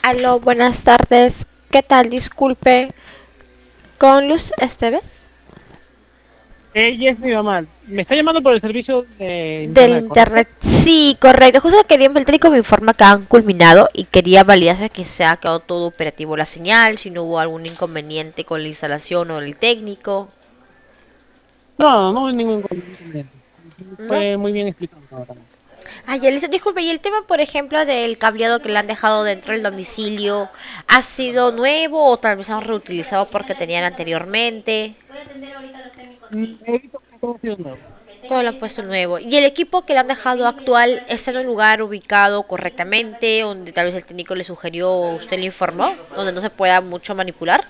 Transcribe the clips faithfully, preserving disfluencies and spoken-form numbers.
Aló, buenas tardes. ¿Qué tal? Disculpe. ¿Con Luz Esteves? Ella es mi mamá. Me está llamando por el servicio de Del internet, ¿correcto? internet. Sí, correcto. Justo quería, el técnico me informa que han culminado y quería validarse que se ha quedado todo operativo la señal, si no hubo algún inconveniente con la instalación o el técnico. No, no hay ningún inconveniente. ¿No? Fue muy bien explicado todo también. Ay, ya listo. Disculpe, y el tema, por ejemplo, del cableado que le han dejado dentro del domicilio, ¿ha sido nuevo o tal vez han reutilizado porque tenían anteriormente? Mm, He visto que todo ha sido nuevo. Todo lo han puesto nuevo. ¿Y el equipo que le han dejado actual está en un lugar ubicado correctamente, donde tal vez el técnico le sugirió o usted le informó, donde no se pueda mucho manipular?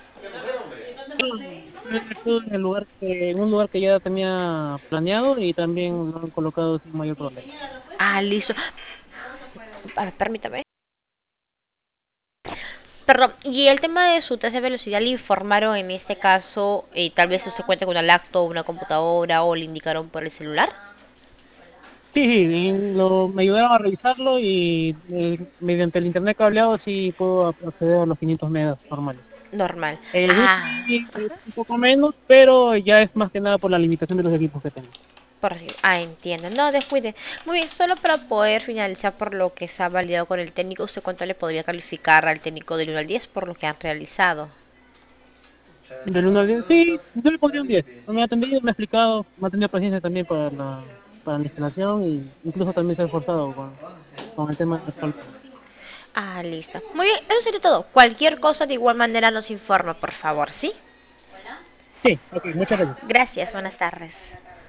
He dejado en el lugar que, en un lugar que ya tenía planeado y también lo han colocado sin mayor problema. Ah, listo. A ver, permítame. Perdón, y el tema de su test de velocidad le informaron en este caso, eh, tal vez usted cuente con una laptop, una computadora o le indicaron por el celular. Sí, sí, y lo, me ayudaron a revisarlo y eh, mediante el internet cableado sí puedo acceder a los quinientos megas normales. Normal. El Ah, wifi es un poco menos, pero ya es más que nada por la limitación de los equipos que tengo. por así. Ah, entiendo. No, descuide. Muy bien, solo para poder finalizar por lo que se ha validado con el técnico, ¿usted cuánto le podría calificar al técnico del uno al diez por lo que han realizado? Del uno al diez, sí, yo le pondría un diez. Me ha atendido, me ha explicado, me ha tenido paciencia también para la, para la instalación y incluso también se ha esforzado con, con el tema del cableado. Ah, listo. Muy bien, eso sería todo. Cualquier cosa de igual manera nos informa, por favor, ¿sí? Sí, ok, muchas gracias. Gracias, buenas tardes.